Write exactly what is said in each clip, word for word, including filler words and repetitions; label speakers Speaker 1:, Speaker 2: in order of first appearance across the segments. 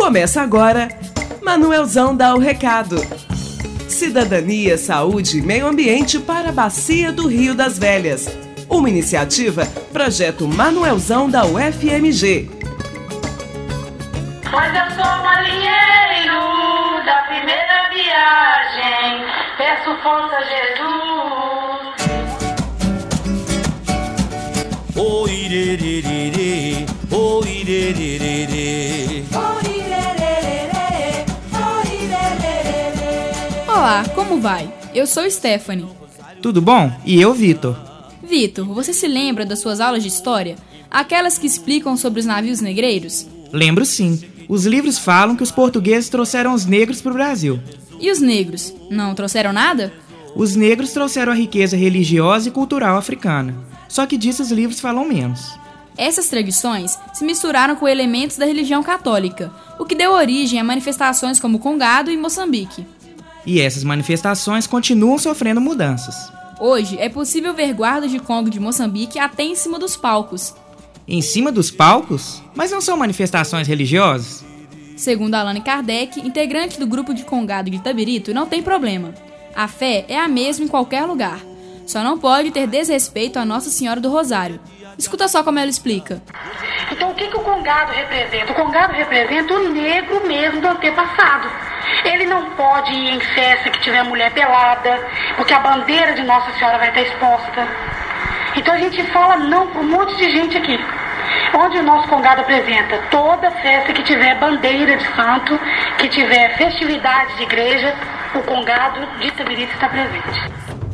Speaker 1: Começa agora, Manuelzão dá o recado. Cidadania, saúde e meio ambiente para a Bacia do Rio das Velhas. Uma iniciativa, Projeto Manuelzão da U F M G.
Speaker 2: Pois eu sou marinheiro da primeira viagem, peço força a Jesus.
Speaker 3: Oh, irererê, oh, irererê.
Speaker 4: Olá, como vai? Eu sou Stephanie.
Speaker 5: Tudo bom? E eu, Vitor.
Speaker 4: Vitor, você se lembra das suas aulas de história? Aquelas que explicam sobre os navios negreiros?
Speaker 5: Lembro sim. Os livros falam que os portugueses trouxeram os negros para o Brasil.
Speaker 4: E os negros? Não trouxeram nada?
Speaker 5: Os negros trouxeram a riqueza religiosa e cultural africana. Só que disso os livros falam menos.
Speaker 4: Essas tradições se misturaram com elementos da religião católica, o que deu origem a manifestações como Congado e Moçambique.
Speaker 5: E essas manifestações continuam sofrendo mudanças.
Speaker 4: Hoje é possível ver guardas de Congo de Moçambique até em cima dos palcos.
Speaker 5: Em cima dos palcos? Mas não são manifestações religiosas?
Speaker 4: Segundo Alane Kardec, integrante do grupo de Congado de Itabirito, não tem problema. A fé é a mesma em qualquer lugar. Só não pode ter desrespeito a Nossa Senhora do Rosário. Escuta só como ela explica.
Speaker 2: Então o que, que o Congado representa? O Congado representa o negro mesmo do antepassado. Ele não pode ir em festa que tiver mulher pelada, porque a bandeira de Nossa Senhora vai estar exposta. Então a gente fala não para um monte de gente aqui. Onde o nosso Congado apresenta toda festa que tiver bandeira de santo, que tiver festividade de igreja, o Congado de Itabirito está presente.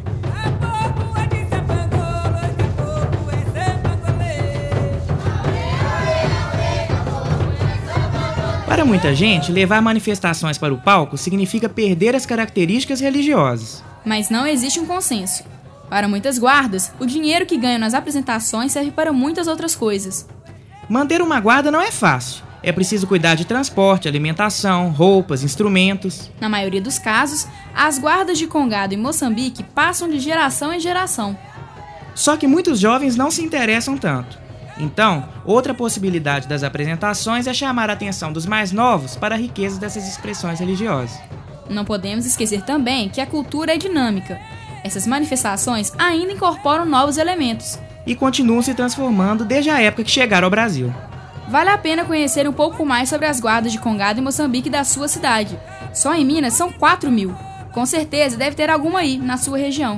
Speaker 5: Para muita gente, levar manifestações para o palco significa perder as características religiosas.
Speaker 4: Mas não existe um consenso. Para muitas guardas, o dinheiro que ganham nas apresentações serve para muitas outras coisas.
Speaker 5: Manter uma guarda não é fácil. É preciso cuidar de transporte, alimentação, roupas, instrumentos.
Speaker 4: Na maioria dos casos, as guardas de Congado e Moçambique passam de geração em geração.
Speaker 5: Só que muitos jovens não se interessam tanto. Então, outra possibilidade das apresentações é chamar a atenção dos mais novos para a riqueza dessas expressões religiosas.
Speaker 4: Não podemos esquecer também que a cultura é dinâmica. Essas manifestações ainda incorporam novos elementos.
Speaker 5: E continuam se transformando desde a época que chegaram ao Brasil.
Speaker 4: Vale a pena conhecer um pouco mais sobre as guardas de Congado e Moçambique da sua cidade. Só em Minas são quatro mil. Com certeza deve ter alguma aí, na sua região.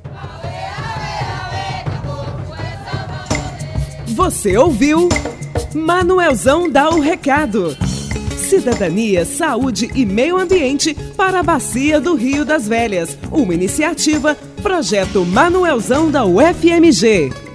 Speaker 1: Você ouviu? Manuelzão dá o recado. Cidadania, saúde e meio ambiente para a Bacia do Rio das Velhas. Uma iniciativa, Projeto Manuelzão da U F M G.